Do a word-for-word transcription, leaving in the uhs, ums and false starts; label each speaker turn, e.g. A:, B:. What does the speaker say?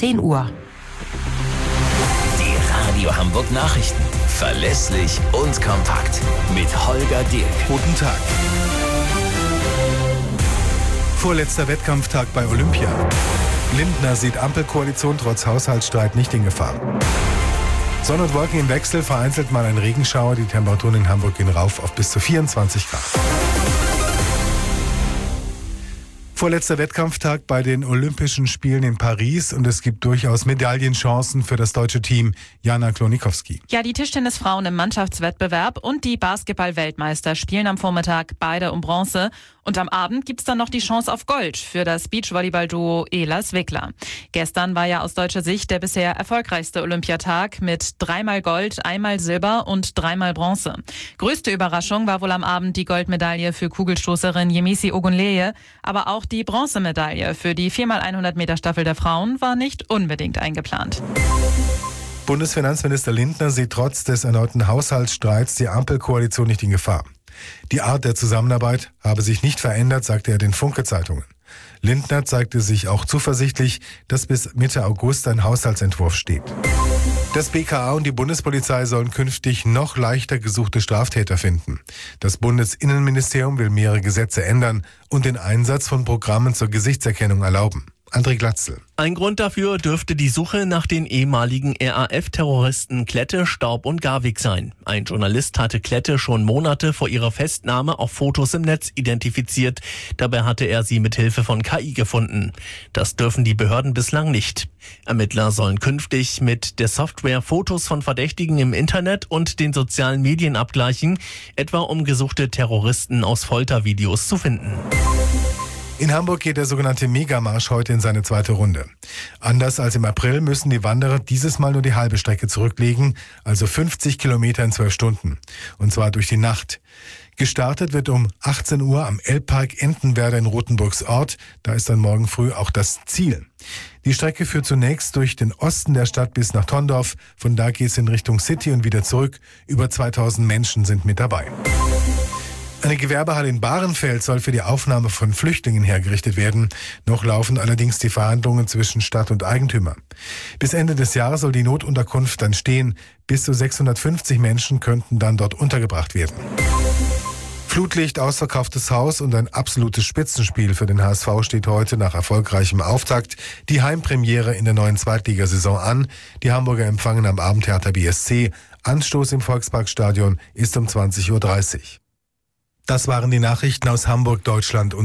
A: zehn Uhr.
B: Die Radio Hamburg Nachrichten. Verlässlich und kompakt. Mit Holger Dirk.
C: Guten Tag. Vorletzter Wettkampftag bei Olympia. Lindner sieht Ampelkoalition trotz Haushaltsstreit nicht in Gefahr. Sonne und Wolken im Wechsel, vereinzelt mal ein Regenschauer. Die Temperaturen in Hamburg gehen rauf auf bis zu vierundzwanzig Grad. Vorletzter Wettkampftag bei den Olympischen Spielen in Paris und es gibt durchaus Medaillenchancen für das deutsche Team. Jana Klonikowski.
D: Ja, die Tischtennisfrauen im Mannschaftswettbewerb und die Basketball-Weltmeister spielen am Vormittag beide um Bronze. Und am Abend gibt's dann noch die Chance auf Gold für das Beachvolleyball-Duo Ehlers Wickler. Gestern war ja aus deutscher Sicht der bisher erfolgreichste Olympiatag mit dreimal Gold, einmal Silber und dreimal Bronze. Größte Überraschung war wohl am Abend die Goldmedaille für Kugelstoßerin Yemisi Ogunleye, aber auch die Bronzemedaille für die vier mal hundert Meter Staffel der Frauen war nicht unbedingt eingeplant.
C: Bundesfinanzminister Lindner sieht trotz des erneuten Haushaltsstreits die Ampelkoalition nicht in Gefahr. Die Art der Zusammenarbeit habe sich nicht verändert, sagte er den Funke-Zeitungen. Lindner zeigte sich auch zuversichtlich, dass bis Mitte August ein Haushaltsentwurf steht. Das B K A und die Bundespolizei sollen künftig noch leichter gesuchte Straftäter finden. Das Bundesinnenministerium will mehrere Gesetze ändern und den Einsatz von Programmen zur Gesichtserkennung erlauben. André Glatzel.
E: Ein Grund dafür dürfte die Suche nach den ehemaligen R A F-Terroristen Klette, Staub und Garwig sein. Ein Journalist hatte Klette schon Monate vor ihrer Festnahme auf Fotos im Netz identifiziert. Dabei hatte er sie mit Hilfe von K I gefunden. Das dürfen die Behörden bislang nicht. Ermittler sollen künftig mit der Software Fotos von Verdächtigen im Internet und den sozialen Medien abgleichen, etwa um gesuchte Terroristen aus Foltervideos zu finden.
C: In Hamburg geht der sogenannte Megamarsch heute in seine zweite Runde. Anders als im April müssen die Wanderer dieses Mal nur die halbe Strecke zurücklegen, also fünfzig Kilometer in zwölf Stunden. Und zwar durch die Nacht. Gestartet wird um achtzehn Uhr am Elbpark Entenwerder in Rothenburgs Ort. Da ist dann morgen früh auch das Ziel. Die Strecke führt zunächst durch den Osten der Stadt bis nach Tondorf. Von da geht es in Richtung City und wieder zurück. Über zweitausend Menschen sind mit dabei. Eine Gewerbehalle in Bahrenfeld soll für die Aufnahme von Flüchtlingen hergerichtet werden. Noch laufen allerdings die Verhandlungen zwischen Stadt und Eigentümer. Bis Ende des Jahres soll die Notunterkunft dann stehen. Bis zu sechshundertfünfzig Menschen könnten dann dort untergebracht werden. Flutlicht, ausverkauftes Haus und ein absolutes Spitzenspiel für den H S V steht heute nach erfolgreichem Auftakt die Heimpremiere in der neuen Zweitligasaison an. Die Hamburger empfangen am Abend Hertha B S C. Anstoß im Volksparkstadion ist um zwanzig Uhr dreißig. Das waren die Nachrichten aus Hamburg, Deutschland und